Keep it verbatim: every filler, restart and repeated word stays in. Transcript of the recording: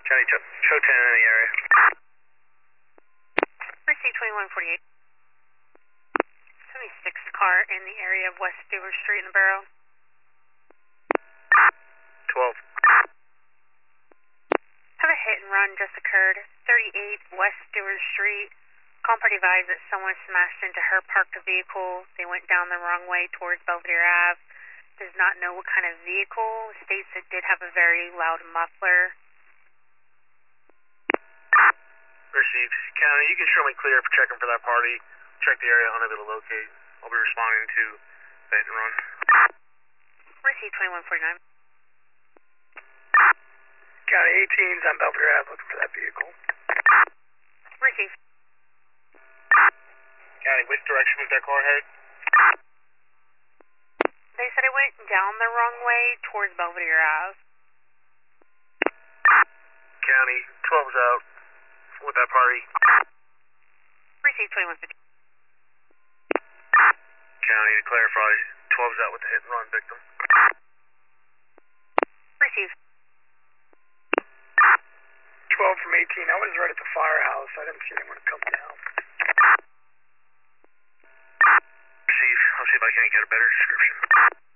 County, show ten in the area. Receive twenty-one forty-eight. seventy-six car in the area of West Stewart Street in the Barrow. twelve. Have a hit and run just occurred. thirty-eight West Stewart Street. Company advised that someone smashed into her parked vehicle. They went down the wrong way towards Belvedere Ave. Does not know what kind of vehicle. States it did have a very loud muffler. Received. County, you can show me clear for checking for that party. Check the area, unable to locate. I'll be responding to the hit and run. Receive twenty-one forty-nine. County eighteens on Belvedere Ave looking for that vehicle. Receive. County, which direction was that car headed? They said it went down the wrong way towards Belvedere Ave. County, twelve's out with that party. Receive twenty-one fifty. County, to clarify, twelve's out with the hit and run victim. Receive. twelve from eighteen, I was right at the firehouse. I didn't see anyone come down. Receive. I'll see if I can't get a better description.